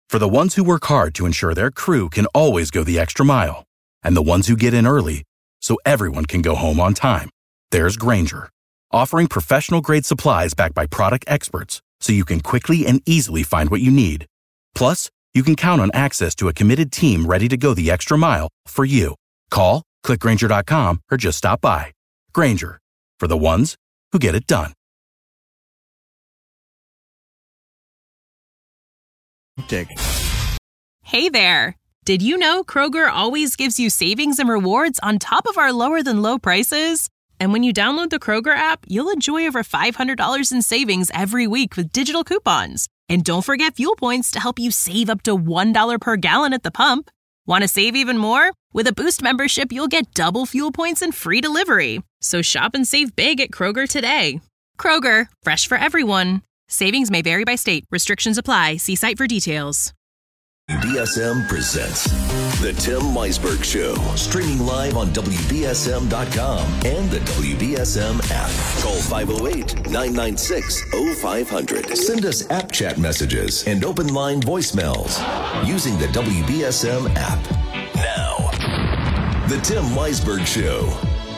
For the ones who work hard to ensure their crew can always go the extra mile, and the ones who get in early so everyone can go home on time, there's Grainger, offering professional-grade supplies backed by product experts so you can quickly and easily find what you need. Plus, you can count on access to a committed team ready to go the extra mile for you. Call, click Grainger.com, or just stop by. Grainger, for the ones who get it done. Hey there! Did you know Kroger always gives you savings and rewards on top of our lower-than-low prices? And when you download the Kroger app, you'll enjoy over $500 in savings every week with digital coupons. And don't forget fuel points to help you save up to $1 per gallon at the pump. Want to save even more? With a Boost membership, you'll get double fuel points and free delivery. So shop and save big at Kroger today. Kroger, fresh for everyone. Savings may vary by state. Restrictions apply. See site for details. WBSM presents The Tim Weisberg Show, streaming live on WBSM.com and the WBSM app. Call 508-996-0500. Send us app chat messages and open line voicemails using the WBSM app. Now, The Tim Weisberg Show.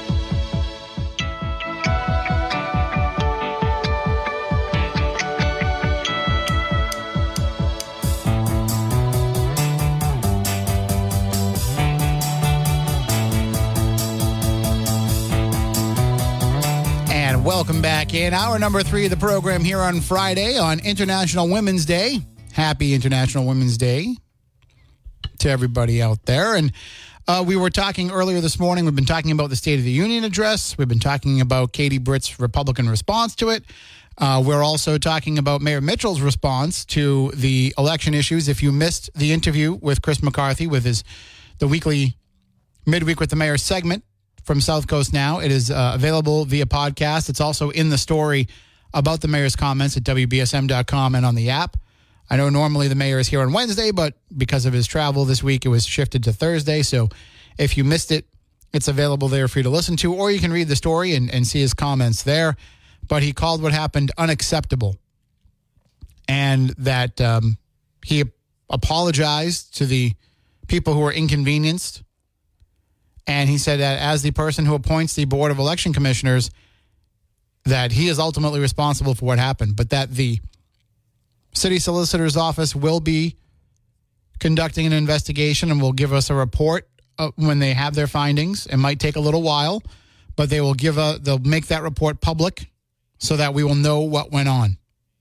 Welcome back in hour number 3 of the program here on Friday on International Women's Day. Happy International Women's Day to everybody out there. And we were talking earlier this morning. We've been talking about the State of the Union address. We've been talking about Katie Britt's Republican response to it. We're also talking about Mayor Mitchell's response to the election issues. If you missed the interview with Chris McCarthy with the weekly Midweek with the Mayor segment from South Coast Now, it is available via podcast. It's also in the story about the mayor's comments at WBSM.com and on the app. I know normally the mayor is here on Wednesday, but because of his travel this week, it was shifted to Thursday. So if you missed it, it's available there for you to listen to, or you can read the story and see his comments there. But he called what happened unacceptable, and that he apologized to the people who were inconvenienced. And he said that as the person who appoints the Board of Election Commissioners, that he is ultimately responsible for what happened, but that the city solicitor's office will be conducting an investigation and will give us a report when they have their findings. It might take a little while, but they will they'll make that report public so that we will know what went on.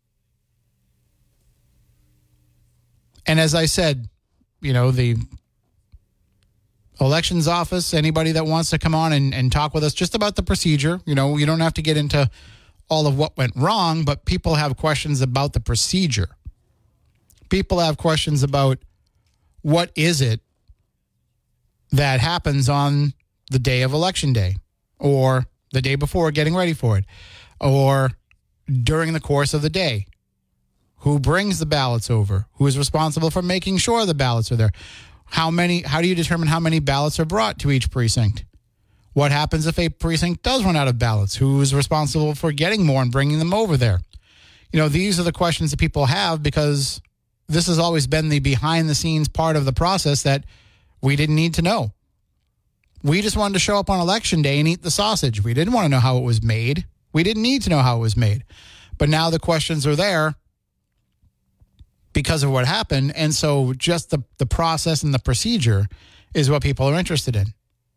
And as I said, the elections office, anybody that wants to come on and talk with us just about the procedure, you don't have to get into all of what went wrong, but people have questions about the procedure. People have questions about what is it that happens on the day of Election Day, or the day before getting ready for it, or during the course of the day. Who brings the ballots over? Who is responsible for making sure the ballots are there? How do you determine how many ballots are brought to each precinct? What happens if a precinct does run out of ballots? Who is responsible for getting more and bringing them over there? These are the questions that people have, because this has always been the behind-the-scenes part of the process that we didn't need to know. We just wanted to show up on Election Day and eat the sausage. We didn't want to know how it was made. We didn't need to know how it was made. But now the questions are there because of what happened. And so just the process and the procedure is what people are interested in.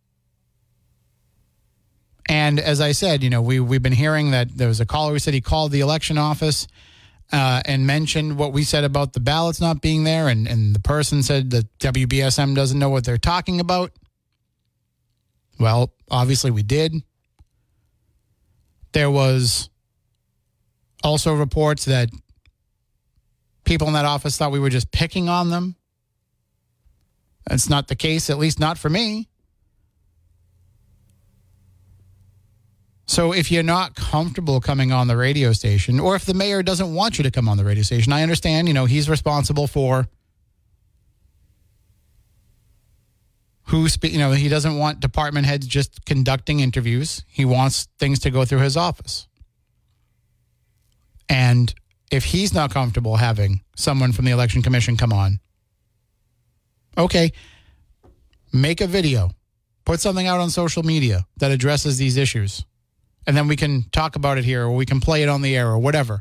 And as I said, we've been hearing that there was a caller who said he called the election office and mentioned what we said about the ballots not being there. And the person said that WBSM doesn't know what they're talking about. Well, obviously we did. There was also reports that people in that office thought we were just picking on them. That's not the case, at least not for me. So if you're not comfortable coming on the radio station, or if the mayor doesn't want you to come on the radio station, I understand, he's responsible for he doesn't want department heads just conducting interviews. He wants things to go through his office. And if he's not comfortable having someone from the Election Commission come on, okay, make a video, put something out on social media that addresses these issues, and then we can talk about it here, or we can play it on the air, or whatever.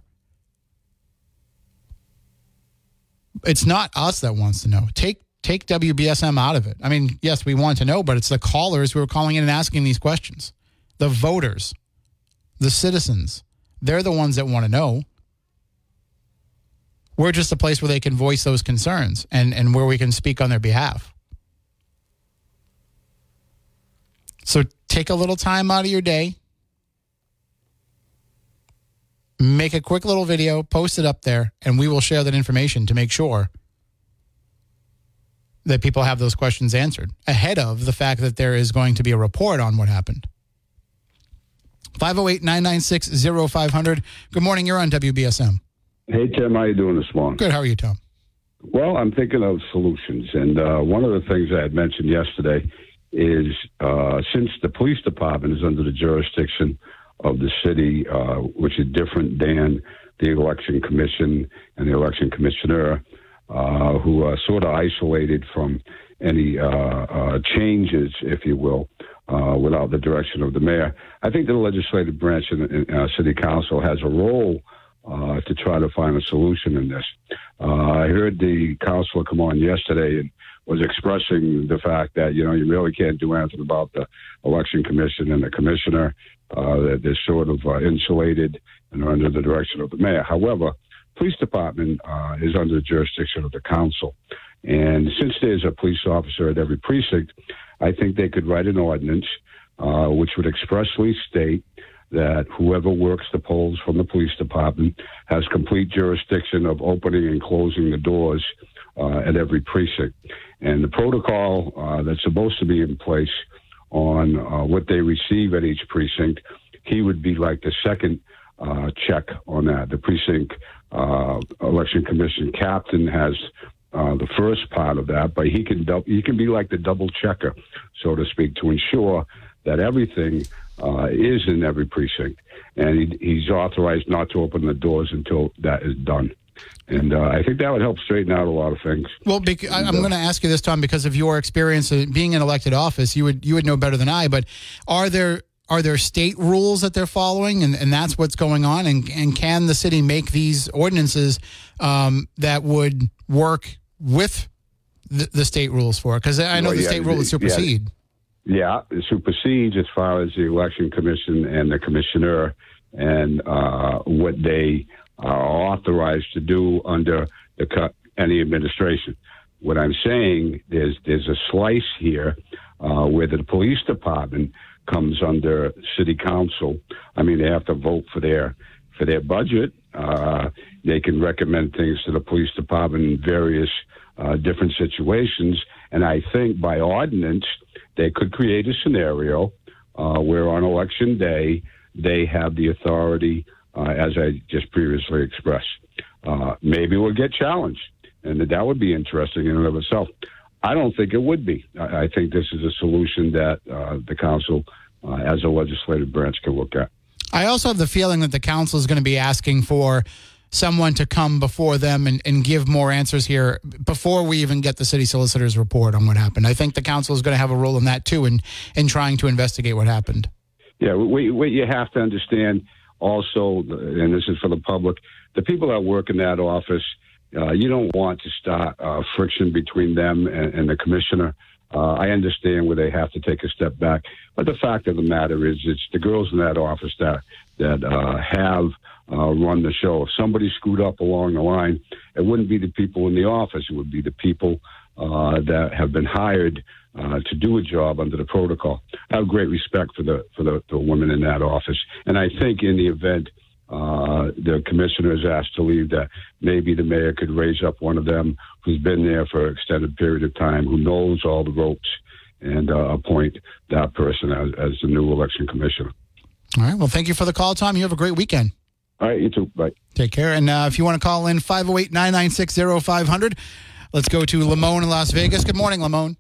It's not us that wants to know. Take WBSM out of it. I mean, yes, we want to know, but it's the callers who are calling in and asking these questions. The voters, the citizens, they're the ones that want to know. We're just a place where they can voice those concerns and where we can speak on their behalf. So take a little time out of your day, make a quick little video, post it up there, and we will share that information to make sure that people have those questions answered ahead of the fact that there is going to be a report on what happened. 508-996-0500. Good morning. You're on WBSM. Hey, Tim. How you doing this morning? Good. How are you, Tom? Well, I'm thinking of solutions. And one of the things I had mentioned yesterday is since the police department is under the jurisdiction of the city, which is different than the election commission and the election commissioner, who are sort of isolated from any changes, if you will, without the direction of the mayor. I think the legislative branch in city council has a role to try to find a solution in this. I heard the councilor come on yesterday and was expressing the fact that, you really can't do anything about the election commission and the commissioner, that they're sort of insulated and are under the direction of the mayor. However, police department is under the jurisdiction of the council. And since there's a police officer at every precinct, I think they could write an ordinance which would expressly state that whoever works the polls from the police department has complete jurisdiction of opening and closing the doors at every precinct. And the protocol that's supposed to be in place on what they receive at each precinct, he would be like the second check on that. The precinct election commission captain has the first part of that, but he can be like the double checker, so to speak, to ensure that everything is in every precinct, and he's authorized not to open the doors until that is done. And I think that would help straighten out a lot of things. Well, I'm going to ask you this, Tom, because of your experience being in elected office. You would know better than I, but are there state rules that they're following, and that's what's going on? And can the city make these ordinances that would work with the state rules for it? Because I know the state rule would supersede. Yeah, it supersedes as far as the election commission and the commissioner and what they are authorized to do under any administration. What I'm saying is there's a slice here where the police department comes under city council. I mean, they have to vote for their budget. They can recommend things to the police department in various different situations. And I think by ordinance, they could create a scenario where on election day, they have the authority, as I just previously expressed. Maybe we'll get challenged, and that would be interesting in and of itself. I don't think it would be. I think this is a solution that the council, as a legislative branch, can look at. I also have the feeling that the council is going to be asking for someone to come before them and give more answers here before we even get the city solicitor's report on what happened. I think the council is going to have a role in that, too, in trying to investigate what happened. Yeah, what you have to understand also, and this is for the public, the people that work in that office, you don't want to start friction between them and the commissioner. I understand where they have to take a step back. But the fact of the matter is it's the girls in that office that have run the show. If somebody screwed up along the line, it wouldn't be the people in the office. It would be the people that have been hired to do a job under the protocol. I have great respect for the women in that office. And I think in the event the commissioner is asked to leave, that maybe the mayor could raise up one of them who's been there for an extended period of time, who knows all the ropes, and appoint that person as the new election commissioner. All right. Well, thank you for the call, Tom. You have a great weekend. All right. You too. Bye. Take care. And if you want to call in, 508-996-0500. Let's go to Lamone in Las Vegas. Good morning, Lamone.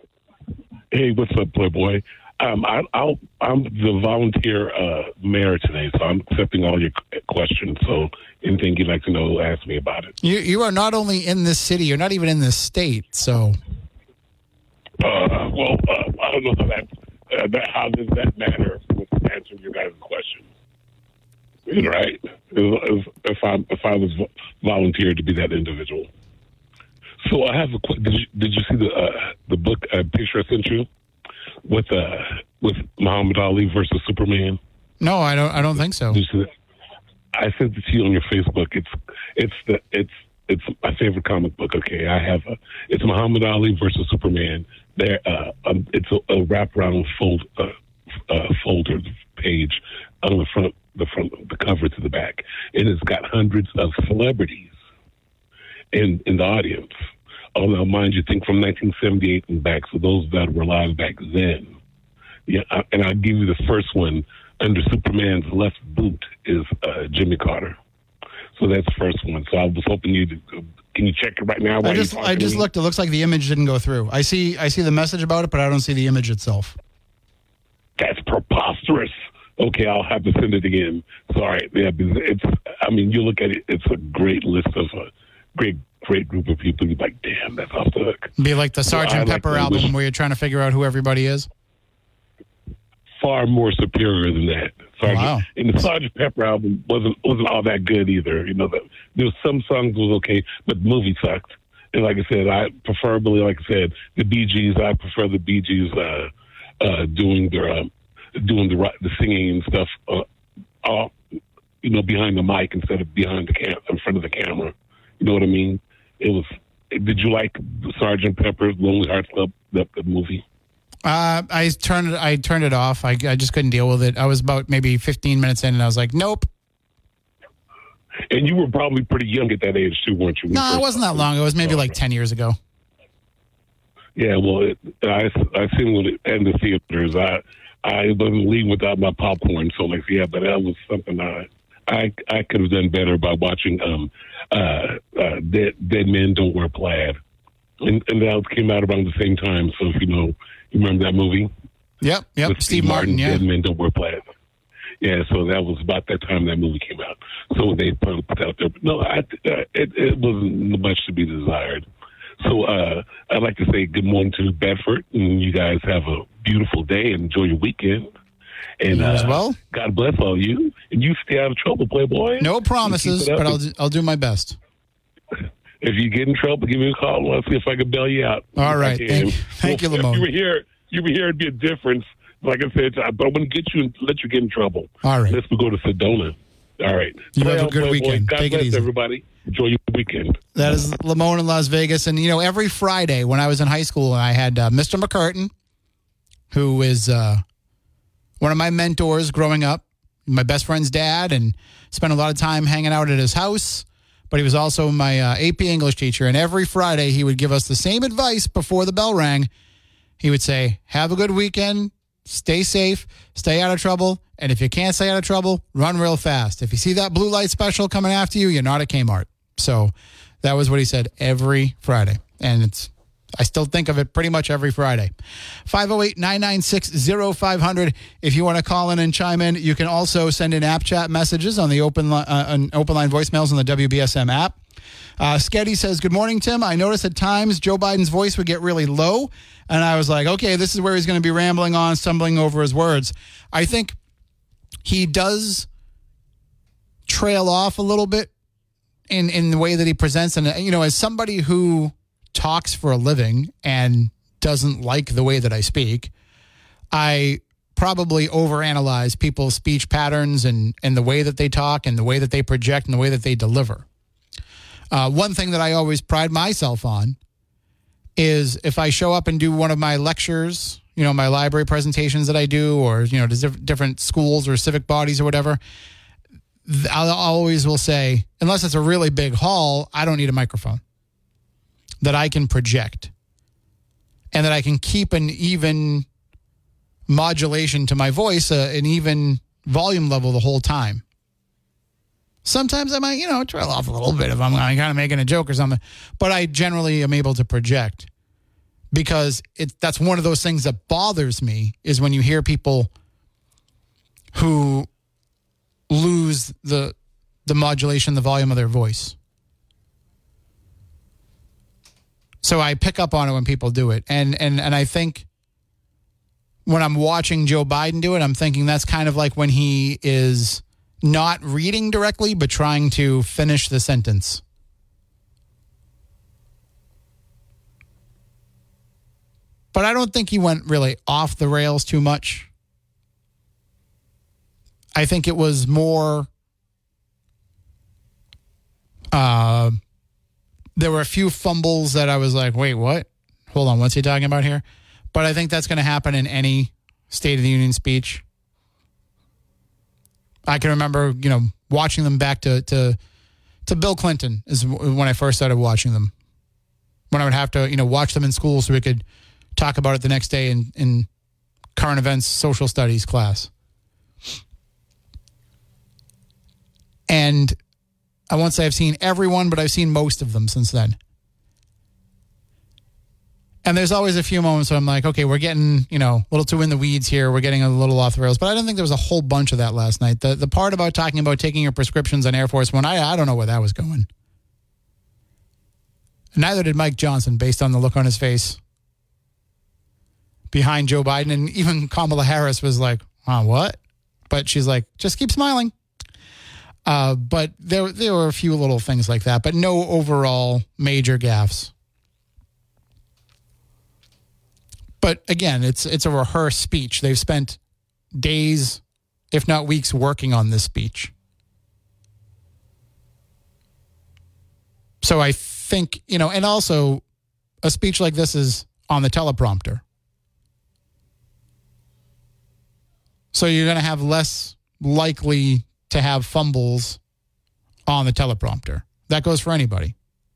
Hey, what's up, Playboy? I'm the volunteer mayor today, so I'm accepting all your questions. So anything you'd like to know, ask me about it. You are not only in this city, you're not even in this state, so. I don't know how does that matter with answering your guys' question. Right? If I was volunteered to be that individual. So I have a question. Did you see the book picture I sent you with Muhammad Ali versus Superman? No, I don't think so. Did you see that? I sent it to you on your Facebook. It's my favorite comic book. Okay, it's Muhammad Ali versus Superman. It's a wraparound folder page on the front, the cover to the back, and it's got hundreds of celebrities in the audience. Oh, now, mind you, think from 1978 and back, so those that were alive back then. Yeah, and I'll give you the first one. Under Superman's left boot is Jimmy Carter. So that's the first one. So I was hoping can you check it right now? I just looked. It looks like the image didn't go through. I see the message about it, but I don't see the image itself. That's preposterous. Okay, I'll have to send it again. Sorry. Yeah, you look at it, it's a great list of a great group of people. You're like, damn, that's off the hook. Be like the Sgt. Pepper album where you're trying to figure out who everybody is? Far more superior than that. Wow. And the Sgt. Pepper album wasn't all that good either. You know, there was some songs was okay, but the movie sucked. And like I said, the Bee Gees. I prefer the Bee Gees doing the singing and stuff, behind the mic instead of in front of the camera. You know what I mean? Did you like Sgt. Pepper's Lonely Hearts Club, the movie? I turned it off. I just couldn't deal with it. I was about maybe 15 minutes in, and I was like, nope. And you were probably pretty young at that age, too, weren't you? No, it wasn't that long. It was maybe like 10 years ago. Yeah, well, I seen it in the theaters. I wasn't leaving without my popcorn, so but that was something I could have done better by watching Dead Men Don't Wear Plaid. And that came out around the same time, so if you remember that movie? Yep, with Steve Martin, yeah. Dead Men Don't Wear Plaid. Yeah, so that was about that time that movie came out. So they put it out there. But no, it wasn't much to be desired. So I'd like to say good morning to Bedford, and you guys have a beautiful day and enjoy your weekend. And you as well. God bless all you, and you stay out of trouble, Playboy. No promises, but I'll do my best. If you get in trouble, give me a call. Let's see if I can bail you out. All right. Thank you, Lamone. If you were here, it'd be a difference. Like I said, but I'm going to get you and let you get in trouble. All right. Let's go to Sedona. All right. You have a good weekend. God Take bless it easy. Everybody. Enjoy your weekend. That is Lamone in Las Vegas. And, every Friday when I was in high school, I had Mr. McCurtain, who is one of my mentors growing up, my best friend's dad, and spent a lot of time hanging out at his house. But he was also my AP English teacher. And every Friday, he would give us the same advice before the bell rang. He would say, have a good weekend, stay safe, stay out of trouble, and if you can't stay out of trouble, run real fast. If you see that blue light special coming after you, you're not at Kmart. So that was what he said every Friday. And I still think of it pretty much every Friday. 508-996-0500. If you want to call in and chime in, you can also send in app chat messages on the open line voicemails on the WBSM app. Sketty says, good morning, Tim. I noticed at times Joe Biden's voice would get really low, and I was like, okay, this is where he's going to be rambling on, stumbling over his words. I think he does trail off a little bit in the way that he presents. And, as somebody who talks for a living and doesn't like the way that I speak, I probably overanalyze people's speech patterns and the way that they talk and the way that they project and the way that they deliver. One thing that I always pride myself on is if I show up and do one of my lectures, my library presentations that I do, or, to different schools or civic bodies or whatever, I always will say, unless it's a really big hall, I don't need a microphone. That I can project and that I can keep an even modulation to my voice, an even volume level the whole time. Sometimes I might, trail off a little bit if I'm kind of making a joke or something, but I generally am able to project because that's one of those things that bothers me is when you hear people who lose the the modulation, the volume of their voice. So I pick up on it when people do it. And I think when I'm watching Joe Biden do it, I'm thinking that's kind of like when he is not reading directly, but trying to finish the sentence. But I don't think he went really off the rails too much. I think it was more, there were a few fumbles that I was like, wait, what? Hold on, what's he talking about here? But I think that's going to happen in any State of the Union speech. I can remember, watching them back to Bill Clinton is when I first started watching them. When I would have to, watch them in school so we could talk about it the next day in current events, social studies class. And I won't say I've seen everyone, but I've seen most of them since then. And there's always a few moments where I'm like, okay, we're getting, a little too in the weeds here. We're getting a little off the rails. But I don't think there was a whole bunch of that last night. The part about talking about taking your prescriptions on Air Force One, I don't know where that was going. Neither did Mike Johnson, based on the look on his face behind Joe Biden. And even Kamala Harris was like, what? But she's like, just keep smiling. But there were a few little things like that, but no overall major gaffes. But again, it's a rehearsed speech. They've spent days, if not weeks, working on this speech. So I think, and also a speech like this is on the teleprompter. So you're going to have less likely to have fumbles on the teleprompter. That goes for anybody.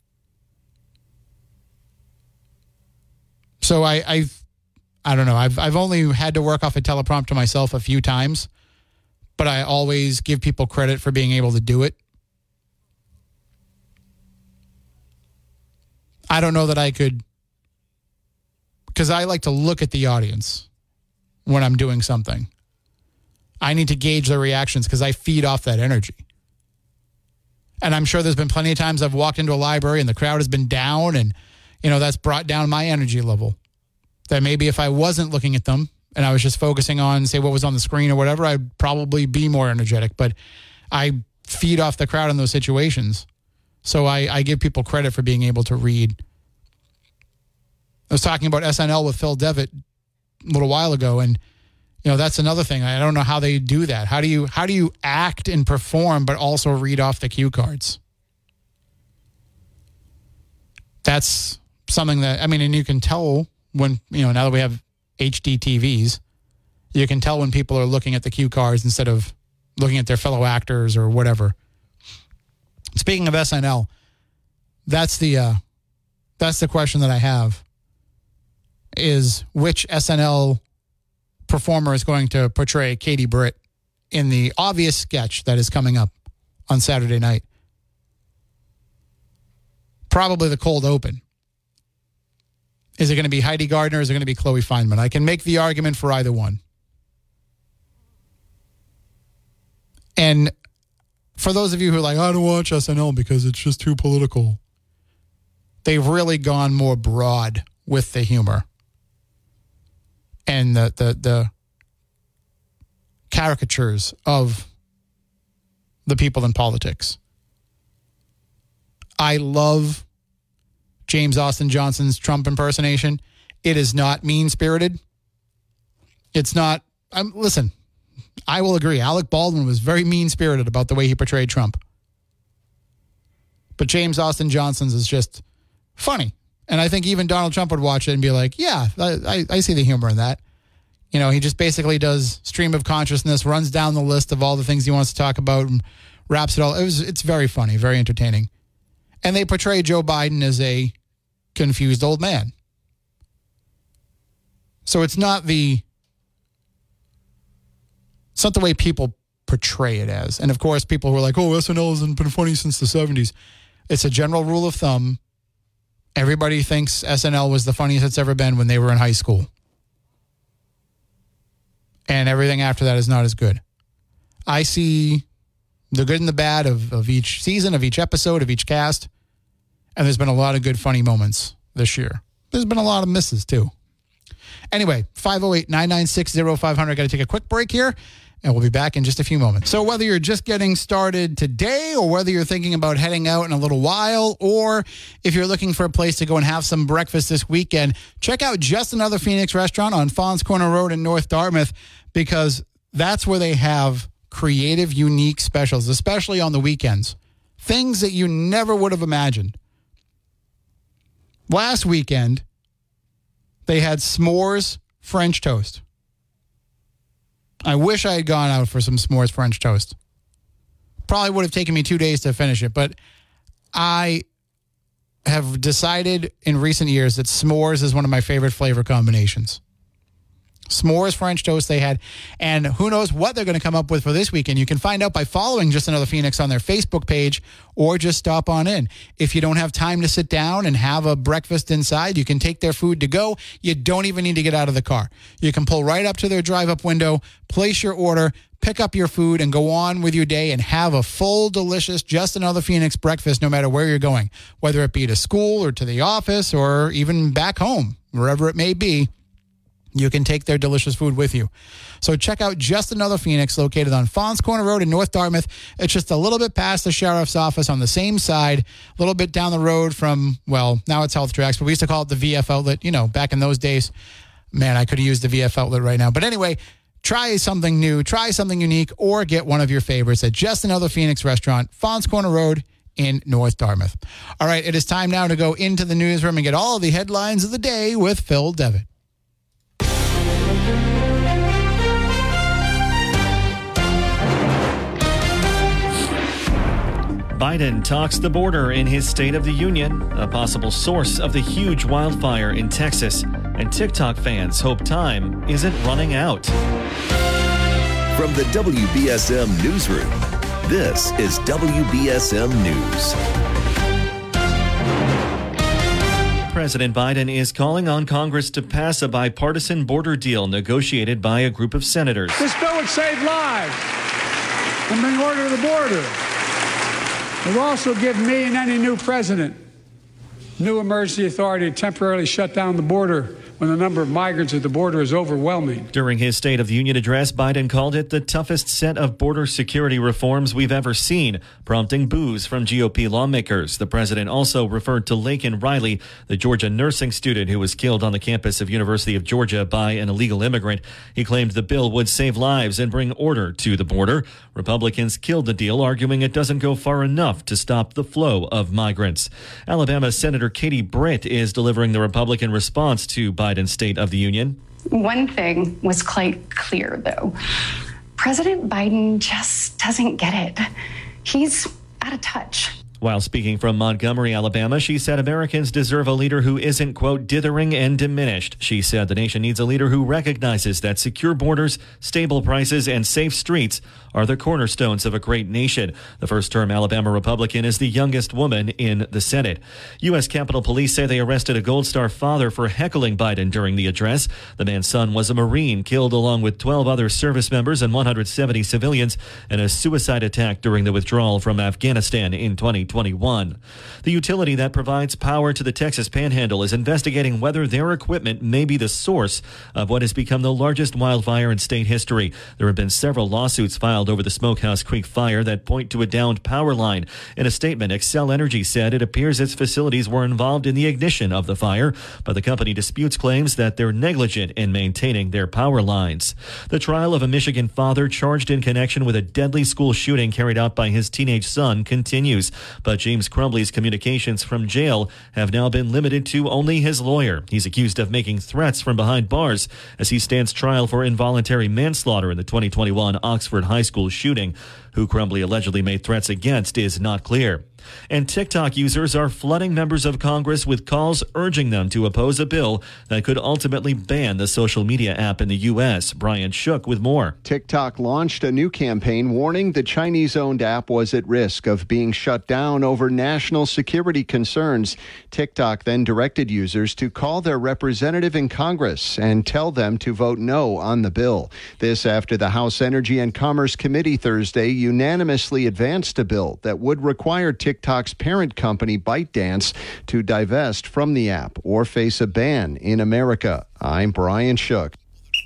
So I don't know. I've only had to work off a teleprompter myself a few times, but I always give people credit for being able to do it. I don't know that I could, because I like to look at the audience when I'm doing something. I need to gauge their reactions because I feed off that energy. And I'm sure there's been plenty of times I've walked into a library and the crowd has been down and, that's brought down my energy level. That maybe if I wasn't looking at them and I was just focusing on, say, what was on the screen or whatever, I'd probably be more energetic. But I feed off the crowd in those situations. So I give people credit for being able to read. I was talking about SNL with Phil Devitt a little while ago, and that's another thing. I don't know how they do that. How do you act and perform but also read off the cue cards? That's something that, and you can tell when, now that we have HD TVs, you can tell when people are looking at the cue cards instead of looking at their fellow actors or whatever. Speaking of SNL, that's the question that I have, is which SNL performer is going to portray Katie Britt in the obvious sketch that is coming up on Saturday night. Probably the cold open. Is it going to be Heidi Gardner or is it going to be Chloe Fineman? I can make the argument for either one. And for those of you who are like, I don't watch SNL because it's just too political, they've really gone more broad with the humor and the caricatures of the people in politics. I love James Austin Johnson's Trump impersonation. It is not mean-spirited. It's not... listen, I will agree. Alec Baldwin was very mean-spirited about the way he portrayed Trump. But James Austin Johnson's is just funny. And I think even Donald Trump would watch it and be like, yeah, I see the humor in that. He just basically does stream of consciousness, runs down the list of all the things he wants to talk about and wraps it all. It's very funny, very entertaining. And they portray Joe Biden as a confused old man. So it's not the way people portray it as. And of course, people who are like, oh, SNL hasn't been funny since the 70s. It's a general rule of thumb. Everybody thinks SNL was the funniest it's ever been when they were in high school. And everything after that is not as good. I see the good and the bad of each season, of each episode, of each cast. And there's been a lot of good, funny moments this year. There's been a lot of misses, too. Anyway, 508-996-0500. Got to take a quick break here, and we'll be back in just a few moments. So whether you're just getting started today or whether you're thinking about heading out in a little while, or if you're looking for a place to go and have some breakfast this weekend, check out Just Another Phoenix Restaurant on Fons Corner Road in North Dartmouth, because that's where they have creative, unique specials, especially on the weekends. Things that you never would have imagined. Last weekend, they had s'mores French toast. I wish I had gone out for some s'mores French toast. Probably would have taken me 2 days to finish it, but I have decided in recent years that s'mores is one of my favorite flavor combinations. S'mores French toast they had, and who knows what they're going to come up with for this weekend. You can find out by following Just Another Phoenix on their Facebook page, or just stop on in. If you don't have time to sit down and have a breakfast inside, you can take their food to go. You don't even need to get out of the car. You can pull right up to their drive-up window, place your order, pick up your food, and go on with your day and have a full, delicious Just Another Phoenix breakfast no matter where you're going, whether it be to school or to the office or even back home, wherever it may be. You can take their delicious food with you. So check out Just Another Phoenix, located on Fons Corner Road in North Dartmouth. It's just a little bit past the sheriff's office on the same side, a little bit down the road from, well, now it's Health Tracks, but we used to call it the VF Outlet. You know, back in those days, man, I could have used the VF Outlet right now. But anyway, try something new, try something unique, or get one of your favorites at Just Another Phoenix Restaurant, Fons Corner Road in North Dartmouth. All right, it is time now to go into the newsroom and get all of the headlines of the day with Phil Devitt. Biden talks the border in his State of the Union, a possible source of the huge wildfire in Texas, and TikTok fans hope time isn't running out. From the WBSM Newsroom, this is WBSM News. President Biden is calling on Congress to pass a bipartisan border deal negotiated by a group of senators. This bill would save lives and bring order to the border. It will also give me and any new president new emergency authority to temporarily shut down the border when the number of migrants at the border is overwhelming. During his State of the Union address, Biden called it the toughest set of border security reforms we've ever seen, prompting boos from GOP lawmakers. The president also referred to Laken Riley, the Georgia nursing student who was killed on the campus of University of Georgia by an illegal immigrant. He claimed the bill would save lives and bring order to the border. Republicans killed the deal, arguing it doesn't go far enough to stop the flow of migrants. Alabama Senator Katie Britt is delivering the Republican response to Biden's State of the Union. One thing was quite clear, though. President Biden just doesn't get it. He's out of touch. While speaking from Montgomery, Alabama, she said Americans deserve a leader who isn't, quote, dithering and diminished. She said the nation needs a leader who recognizes that secure borders, stable prices, and safe streets are the cornerstones of a great nation. The first-term Alabama Republican is the youngest woman in the Senate. U.S. Capitol Police say they arrested a Gold Star father for heckling Biden during the address. The man's son was a Marine killed along with 12 other service members and 170 civilians in a suicide attack during the withdrawal from Afghanistan in 2021. The utility that provides power to the Texas Panhandle is investigating whether their equipment may be the source of what has become the largest wildfire in state history. There have been several lawsuits filed over the Smokehouse Creek fire that point to a downed power line. In a statement, Xcel Energy said it appears its facilities were involved in the ignition of the fire, but the company disputes claims that they're negligent in maintaining their power lines. The trial of a Michigan father charged in connection with a deadly school shooting carried out by his teenage son continues, but James Crumbley's communications from jail have now been limited to only his lawyer. He's accused of making threats from behind bars as he stands trial for involuntary manslaughter in the 2021 Oxford High School shooting. Who Crumbley allegedly made threats against is not clear. And TikTok users are flooding members of Congress with calls urging them to oppose a bill that could ultimately ban the social media app in the U.S. Brian Shook with more. TikTok launched a new campaign warning the Chinese-owned app was at risk of being shut down over national security concerns. TikTok then directed users to call their representative in Congress and tell them to vote no on the bill. This after the House Energy and Commerce Committee Thursday unanimously advanced a bill that would require TikTok's parent company ByteDance to divest from the app or face a ban in America. I'm Brian Shook.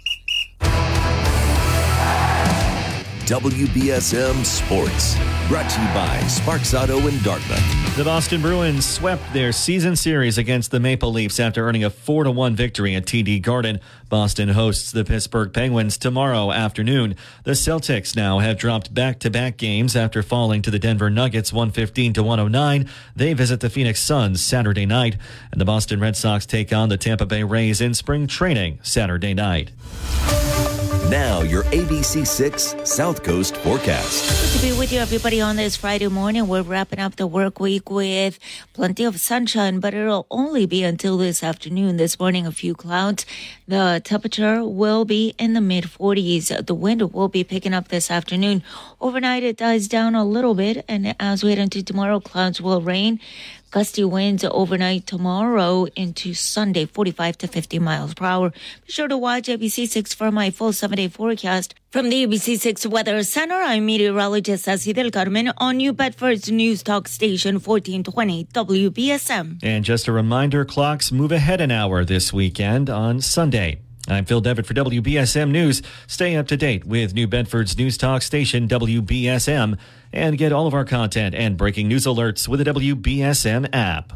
WBSM Sports, brought to you by Sparks Auto in Dartmouth. The Boston Bruins swept their season series against the Maple Leafs after earning a 4-1 victory at TD Garden. Boston hosts the Pittsburgh Penguins tomorrow afternoon. The Celtics now have dropped back-to-back games after falling to the Denver Nuggets 115-109. They visit the Phoenix Suns Saturday night, and the Boston Red Sox take on the Tampa Bay Rays in spring training Saturday night. Now, your ABC6 South Coast forecast. Good to be with you, everybody, on this Friday morning. We're wrapping up the work week with plenty of sunshine, but it'll only be until this afternoon. This morning, a few clouds. The temperature will be in the mid-40s. The wind will be picking up this afternoon. Overnight, it dies down a little bit, and as we head into tomorrow, clouds will rain. Gusty winds overnight tomorrow into Sunday, 45 to 50 miles per hour. Be sure to watch ABC6 for my full 7-day forecast. From the ABC6 Weather Center, I'm meteorologist Ceci Del Carmen on New Bedford's News Talk Station 1420 WBSM. And just a reminder, clocks move ahead an hour this weekend on Sunday. I'm Phil Devitt for WBSM News. Stay up to date with New Bedford's News Talk Station WBSM and get all of our content and breaking news alerts with the WBSM app.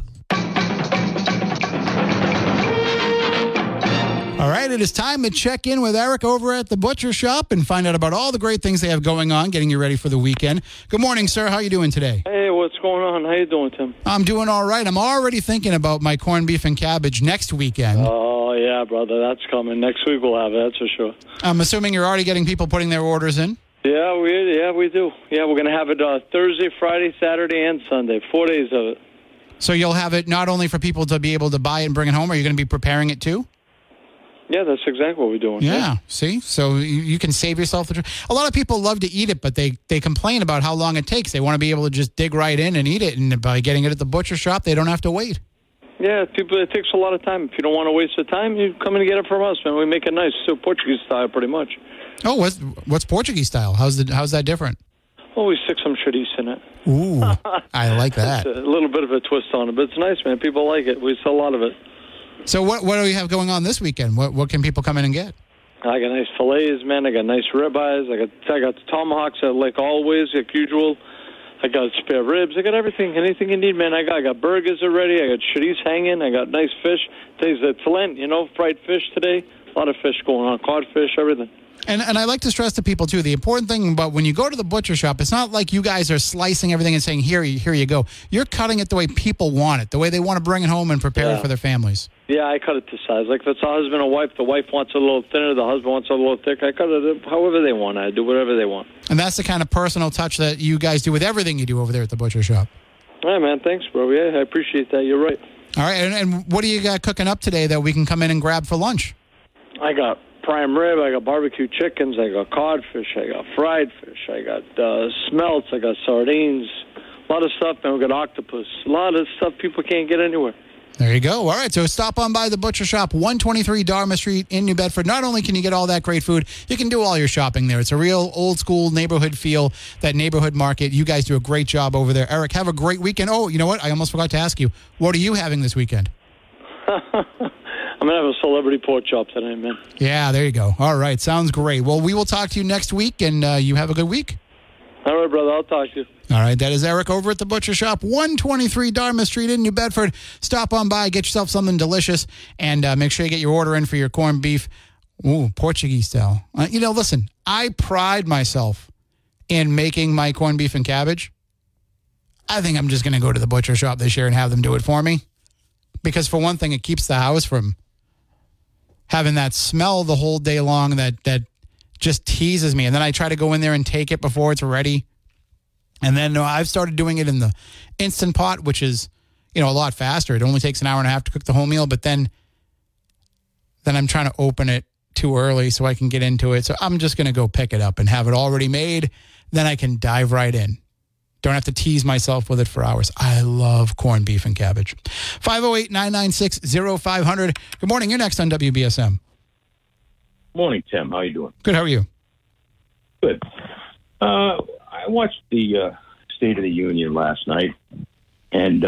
All right, it is time to check in with Eric over at the Butcher Shop and find out about all the great things they have going on, getting you ready for the weekend. Good morning, sir. How are you doing today? Hey, what's going on? How you doing, Tim? I'm doing all right. I'm already thinking about my corned beef and cabbage next weekend. Oh, yeah, brother. That's coming. Next week we'll have it, that's for sure. I'm assuming you're already getting people putting their orders in? Yeah, we do. Yeah, we're going to have it Thursday, Friday, Saturday, and Sunday. 4 days of it. So you'll have it not only for people to be able to buy it and bring it home, are you going to be preparing it too? Yeah, that's exactly what we're doing. Yeah, see? So you can save yourself the... A lot of people love to eat it, but they complain about how long it takes. They want to be able to just dig right in and eat it, and by getting it at the Butcher Shop, they don't have to wait. Yeah, it takes a lot of time. If you don't want to waste the time, you come and get it from us, man. We make it nice, so Portuguese style, pretty much. Oh, what's Portuguese style? How's that different? Well, we stick some chorizo in it. Ooh, I like that. It's a little bit of a twist on it, but it's nice, man. People like it. We sell a lot of it. So what do we have going on this weekend? What can people come in and get? I got nice fillets, man. I got nice ribeyes. I got the tomahawks, like always, like usual. I got spare ribs. I got everything, anything you need, man. I got burgers already. I got chorizo hanging. I got nice fish. Today's Lent, fried fish today. A lot of fish going on, codfish, everything. And I like to stress to people, too, the important thing about when you go to the Butcher Shop, it's not like you guys are slicing everything and saying, here you go. You're cutting it the way people want it, the way they want to bring it home and prepare it for their families. Yeah, I cut it to size. Like if it's a husband and wife, the wife wants it a little thinner, the husband wants it a little thicker. I cut it however they want. I do whatever they want. And that's the kind of personal touch that you guys do with everything you do over there at the Butcher Shop. All right, man. Thanks, bro. Yeah, I appreciate that. You're right. All right, and what do you got cooking up today that we can come in and grab for lunch? I got prime rib, I got barbecue chickens, I got codfish, I got fried fish, I got smelts, I got sardines, a lot of stuff, man. We got octopus, a lot of stuff people can't get anywhere. There you go. All right, so stop on by the Butcher Shop, 123 Dartmouth Street in New Bedford. Not only can you get all that great food, you can do all your shopping there. It's a real old-school neighborhood feel, that neighborhood market. You guys do a great job over there. Eric, have a great weekend. Oh, you know what? I almost forgot to ask you. What are you having this weekend? I'm going to have a celebrity pork chop tonight, man. Yeah, there you go. All right, sounds great. Well, we will talk to you next week, and you have a good week. All right, brother. I'll talk to you. All right, that is Eric over at the Butcher Shop, 123 Dartmouth Street in New Bedford. Stop on by, get yourself something delicious, and make sure you get your order in for your corned beef. Ooh, Portuguese style. Listen, I pride myself in making my corned beef and cabbage. I think I'm just going to go to the Butcher Shop this year and have them do it for me. Because for one thing, it keeps the house from having that smell the whole day long that just teases me. And then I try to go in there and take it before it's ready. And then I've started doing it in the Instant Pot, which is, a lot faster. It only takes an hour and a half to cook the whole meal. But then I'm trying to open it too early so I can get into it. So I'm just going to go pick it up and have it already made. Then I can dive right in. Don't have to tease myself with it for hours. I love corned beef and cabbage. 508-996-0500. Good morning. You're next on WBSM. Morning, Tim. How you doing? Good. How are you? Good. I watched the State of the Union last night, and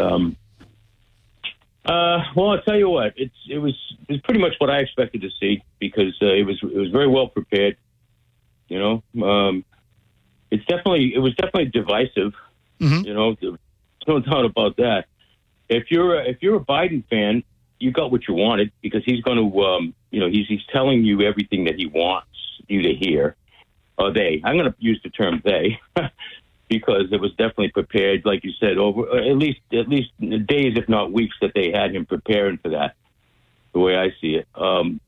well, I'll tell you what, it was pretty much what I expected to see, because it was very well prepared. You know, it was definitely divisive. Mm-hmm. You know, there's no doubt about that. If you're a Biden fan, you got what you wanted, because he's going to, he's telling you everything that he wants you to hear. Or they. I'm going to use the term they, because it was definitely prepared, like you said, over at least days, if not weeks, that they had him preparing for that. The way I see it,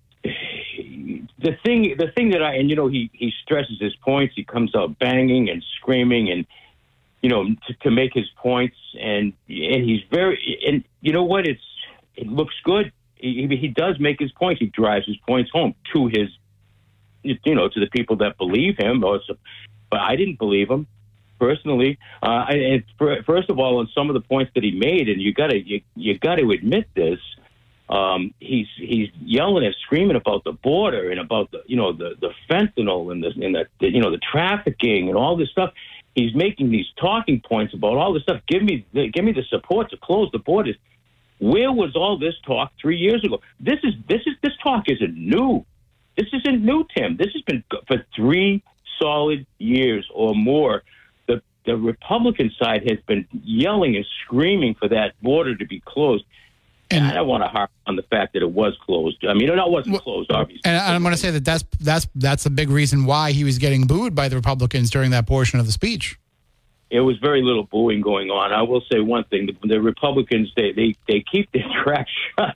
the thing that he stresses his points. He comes out banging and screaming, and to make his points, and he's very, and you know what? It looks good. He does make his points. He drives his points home to his, to the people that believe him. But I didn't believe him personally. First of all, on some of the points that he made, and you got to admit this. He's yelling and screaming about the border and about the fentanyl and the trafficking and all this stuff. He's making these talking points about all this stuff. Give me the support to close the borders. Where was all this talk 3 years ago? This talk isn't new. This isn't new, Tim. This has been for 3 solid years or more. The Republican side has been yelling and screaming for that border to be closed. And I don't want to harp on the fact that it was closed. I mean, it wasn't closed, obviously. And I'm going to say that's a big reason why he was getting booed by the Republicans during that portion of the speech. It was very little booing going on. I will say one thing: the Republicans they keep their tracks shut.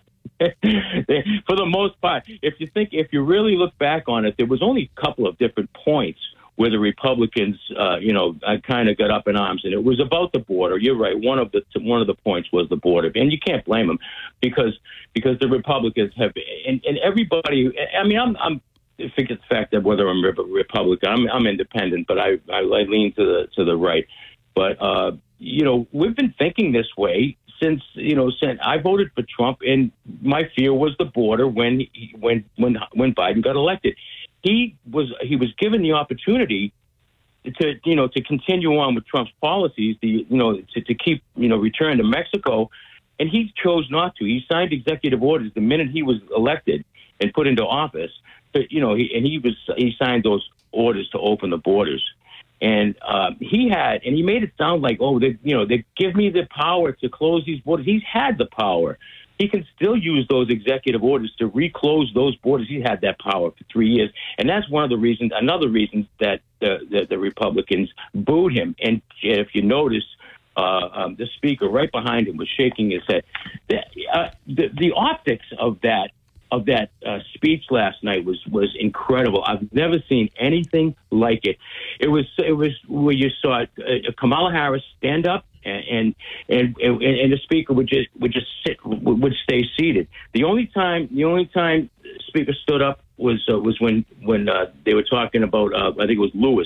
For the most part, if you really look back on it, there was only a couple of different points where the Republicans, kind of got up in arms, and it was about the border. You're right. One of the points was the border, and you can't blame them because the Republicans have, and everybody. I mean, I'm forget the fact that whether I'm Republican, I'm independent, but I lean to the right. But we've been thinking this way since I voted for Trump, and my fear was the border when Biden got elected. He was given the opportunity to continue on with Trump's policies, to keep return to Mexico, and he chose not to. He signed executive orders the minute he was elected and put into office. But he signed those orders to open the borders, and he made it sound like, they give me the power to close these borders. He's had the power. He can still use those executive orders to reclose those borders. He's had that power for 3 years. And that's another reason that the Republicans booed him. And if you notice, the speaker right behind him was shaking his head. The optics of that speech last night was incredible. I've never seen anything like it. It was where you saw Kamala Harris stand up, and the speaker would stay seated. The only time the speaker stood up was when they were talking about I think it was Lewis.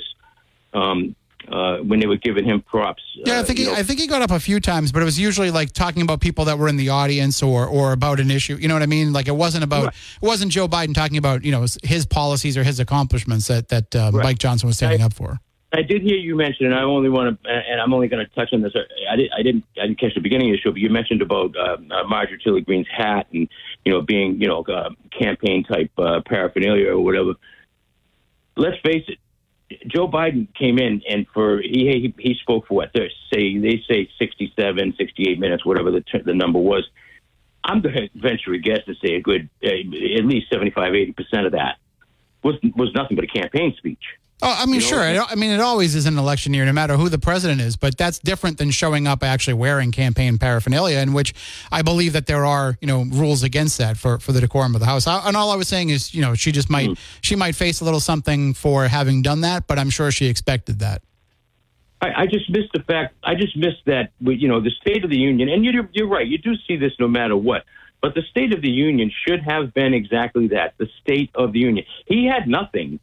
When they were giving him props. Yeah, I think he got up a few times, but it was usually like talking about people that were in the audience or about an issue. You know what I mean? Like it wasn't Joe Biden talking about his policies or his accomplishments that Mike Johnson was standing up for. I did hear you mention, and I'm only going to touch on this. I didn't catch the beginning of the show, but you mentioned about Marjorie Taylor Greene's hat and being campaign type paraphernalia or whatever. Let's face it. Joe Biden came in and he spoke for what they say 67, 68 minutes, whatever the number was. I'm going to venture a guess to say a good at least 75, 80% of that was nothing but a campaign speech. Oh, I mean, sure. It always is an election year, no matter who the president is. But that's different than showing up actually wearing campaign paraphernalia, in which I believe that there are, rules against that for the decorum of the House. And all I was saying is, she just might face a little something for having done that, but I'm sure she expected that. I just missed the fact. I just missed that. The State of the Union, and you're right. You do see this no matter what. But the State of the Union should have been exactly that. The State of the Union. He had nothing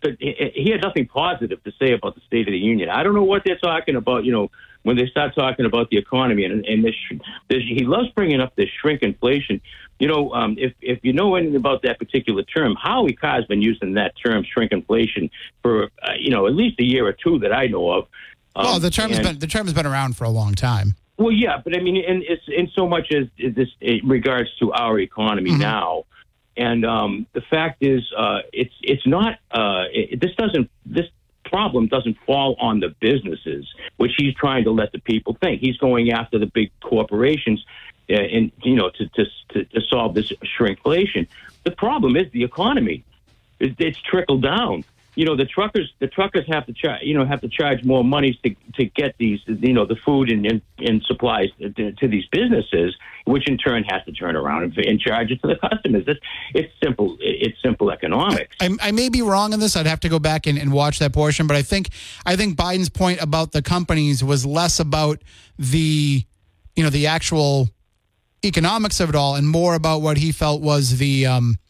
positive to say about the State of the Union. I don't know what they're talking about, when they start talking about the economy. And he loves bringing up this shrinkflation. If you know anything about that particular term, Howie Carr's been using that term shrinkflation for, at least a year or two that I know of. Well, the term has been around for a long time. Well, yeah, but I mean, it's in so much as this in regards to our economy now, and the fact is, it's not. This problem doesn't fall on the businesses, which he's trying to let the people think. He's going after the big corporations, and to solve this shrinkflation. The problem is the economy. It's trickled down. The truckers have to charge more money to get these, the food and supplies to these businesses, which in turn has to turn around and charge it to the customers. It's simple. It's simple economics. I may be wrong on this. I'd have to go back and watch that portion, but I think Biden's point about the companies was less about the actual economics of it all, and more about what he felt was the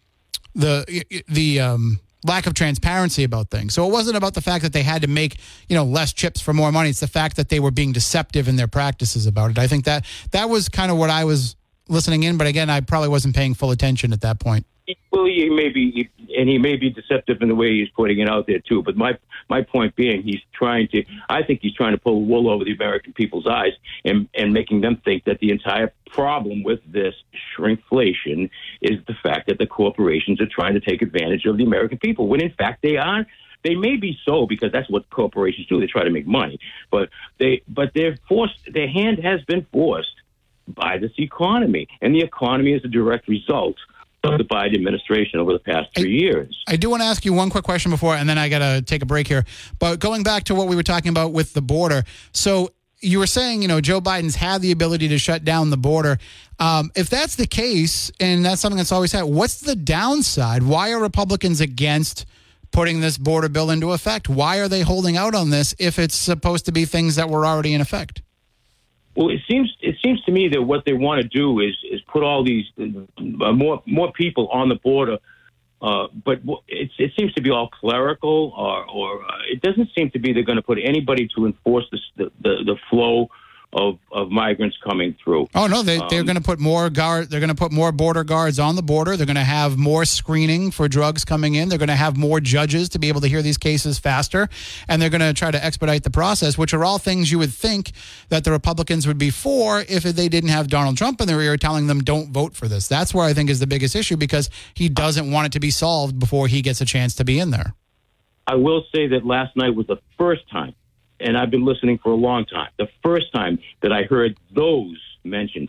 lack of transparency about things. So it wasn't about the fact that they had to make, less chips for more money. It's the fact that they were being deceptive in their practices about it. I think that was kind of what I was listening in, but again, I probably wasn't paying full attention at that point. Well, he may be deceptive in the way he's putting it out there too. But my point being, I think he's trying to pull wool over the American people's eyes and making them think that the entire problem with this shrinkflation is the fact that the corporations are trying to take advantage of the American people, when in fact they are. They may be so because that's what corporations do. They try to make money, but they're forced. Their hand has been forced by this economy, and the economy is a direct result of the Biden administration over the past 3 years. I do want to ask you one quick question before, and then I got to take a break here. But going back to what we were talking about with the border, so you were saying, Joe Biden's had the ability to shut down the border. If that's the case, and that's something that's always had, what's the downside? Why are Republicans against putting this border bill into effect? Why are they holding out on this if it's supposed to be things that were already in effect? Well, it seems to me that what they want to do is put all these more people on the border, but it seems to be all clerical, or it doesn't seem to be they're going to put anybody to enforce the flow of migrants coming through. Oh no, they're going to put more guard. They're going to put more border guards on the border. They're going to have more screening for drugs coming in. They're going to have more judges to be able to hear these cases faster, and they're going to try to expedite the process, which are all things you would think that the Republicans would be for if they didn't have Donald Trump in their ear telling them don't vote for this. That's where I think is the biggest issue, because he doesn't want it to be solved before he gets a chance to be in there. I will say that last night was the first time, and I've been listening for a long time, the first time that I heard those mentioned.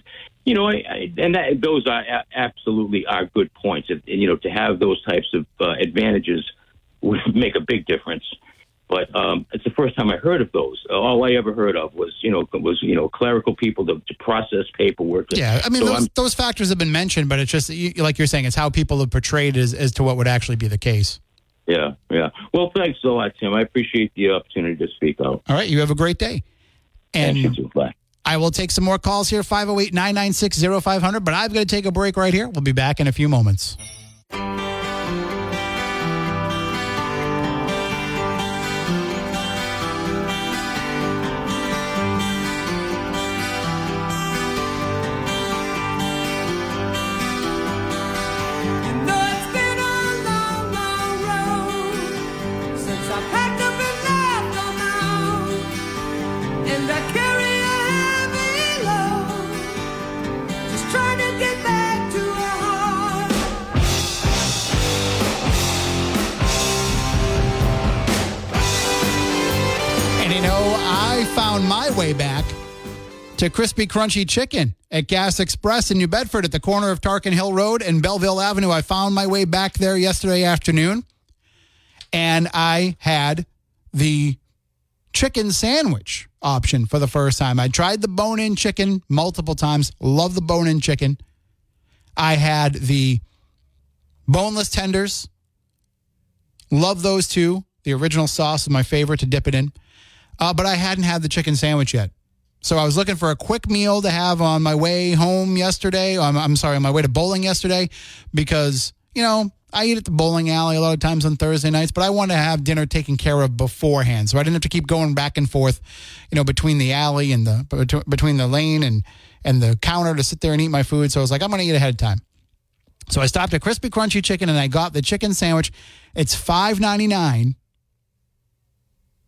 Those are absolutely are good points. And, to have those types of advantages would make a big difference. But it's the first time I heard of those. All I ever heard of was clerical people to process paperwork. Yeah, I mean, those factors have been mentioned, but it's just, like you're saying, it's how people have portrayed as to what would actually be the case. Yeah. Well, thanks a lot, Tim. I appreciate the opportunity to speak out. All right, you have a great day. And you too. Bye. I will take some more calls here, 508-996-0500, but I've got to take a break right here. We'll be back in a few moments. Found my way back to Crispy Crunchy Chicken at Gas Express in New Bedford at the corner of Tarkin Hill Road and Belleville Avenue. I found my way back there yesterday afternoon, and I had the chicken sandwich option for the first time. I tried the bone-in chicken multiple times. Love the bone-in chicken. I had the boneless tenders. Love those two. The original sauce is my favorite to dip it in. But I hadn't had the chicken sandwich yet. So I was looking for a quick meal to have on my way home yesterday. On my way to bowling yesterday, because, I eat at the bowling alley a lot of times on Thursday nights, but I wanted to have dinner taken care of beforehand. So I didn't have to keep going back and forth, between the alley and between the lane and the counter to sit there and eat my food. So I was like, I'm going to eat ahead of time. So I stopped at Crispy Crunchy Chicken and I got the chicken sandwich. It's $5.99.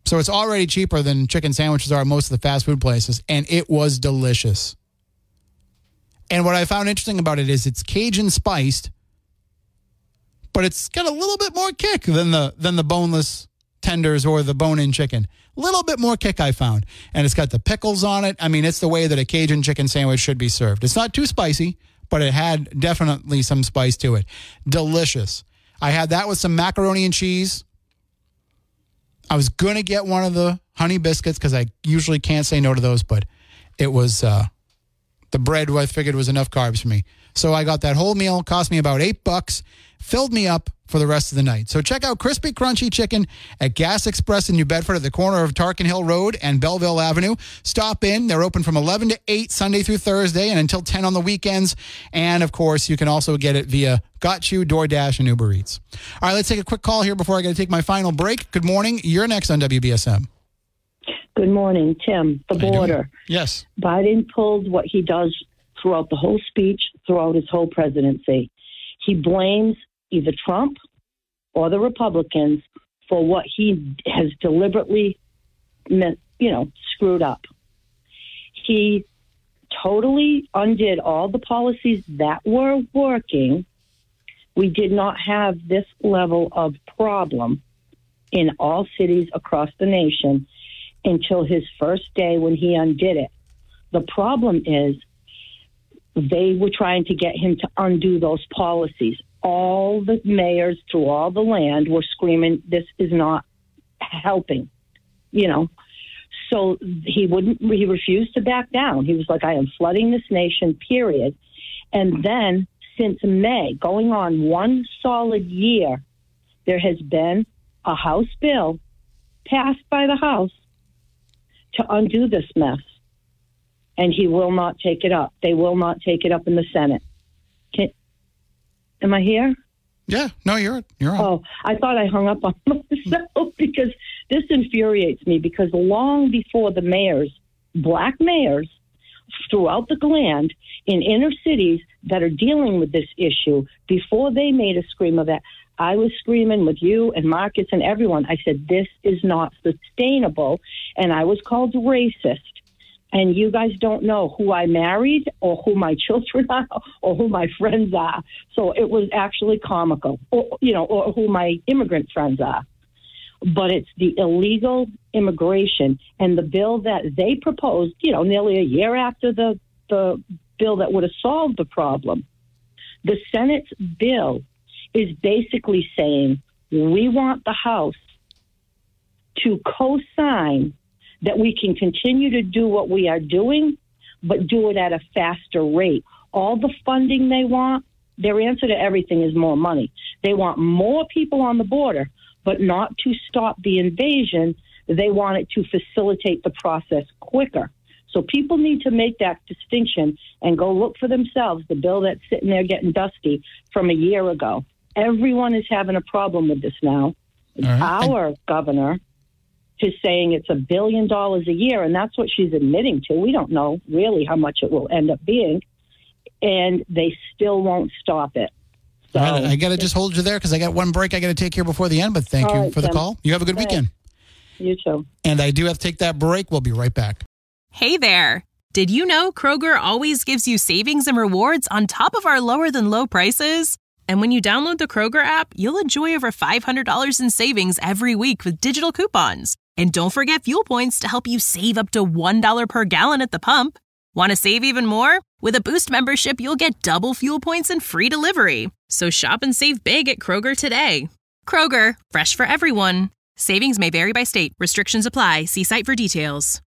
So it's already cheaper than chicken sandwiches are at most of the fast food places, and it was delicious. And what I found interesting about it is it's Cajun spiced, but it's got a little bit more kick than the boneless tenders or the bone-in chicken. A little bit more kick, I found. And it's got the pickles on it. I mean, it's the way that a Cajun chicken sandwich should be served. It's not too spicy, but it had definitely some spice to it. Delicious. I had that with some macaroni and cheese. I was going to get one of the honey biscuits because I usually can't say no to those, but it was the bread I figured was enough carbs for me. So I got that whole meal. Cost me about $8. Filled me up for the rest of the night. So check out Crispy Crunchy Chicken at Gas Express in New Bedford at the corner of Tarkin Hill Road and Belleville Avenue. Stop in. They're open from 11 to 8 Sunday through Thursday and until 10 on the weekends. And, of course, you can also get it via Got You, DoorDash, and Uber Eats. All right, let's take a quick call here before I got to take my final break. Good morning. You're next on WBSM. Good morning, Tim. The border. Yes. Biden pulled what he does throughout the whole speech, throughout his whole presidency. He blames either Trump or the Republicans for what he has deliberately, screwed up. He totally undid all the policies that were working. We did not have this level of problem in all cities across the nation until his first day when he undid it. The problem is they were trying to get him to undo those policies. All the mayors through all the land were screaming, this is not helping, So he refused to back down. He was like, I am flooding this nation, period. And then since May, going on one solid year, there has been a House bill passed by the House to undo this mess. And he will not take it up. They will not take it up in the Senate. Am I here? Yeah. No, you're on. Oh, I thought I hung up on myself because this infuriates me because long before the mayors, black mayors throughout the land in inner cities that are dealing with this issue, before they made a scream of that, I was screaming with you and Marcus and everyone. I said, this is not sustainable. And I was called racist. And you guys don't know who I married or who my children are or who my friends are. So it was actually comical, or who my immigrant friends are. But it's the illegal immigration and the bill that they proposed, nearly a year after the bill that would have solved the problem. The Senate's bill is basically saying we want the House to co-sign that we can continue to do what we are doing, but do it at a faster rate. All the funding they want, their answer to everything is more money. They want more people on the border, but not to stop the invasion. They want it to facilitate the process quicker. So people need to make that distinction and go look for themselves the bill that's sitting there getting dusty from a year ago. Everyone is having a problem with this now. Right. Our governor is saying it's $1 billion a year, and that's what she's admitting to. We don't know really how much it will end up being, and they still won't stop it. So, all right, I got to just hold you there because I got one break I got to take here before the end, but thank you for the call. You have a good weekend. You too. And I do have to take that break. We'll be right back. Hey there. Did you know Kroger always gives you savings and rewards on top of our lower-than-low prices? And when you download the Kroger app, you'll enjoy over $500 in savings every week with digital coupons. And don't forget fuel points to help you save up to $1 per gallon at the pump. Want to save even more? With a Boost membership, you'll get double fuel points and free delivery. So shop and save big at Kroger today. Kroger, fresh for everyone. Savings may vary by state. Restrictions apply. See site for details.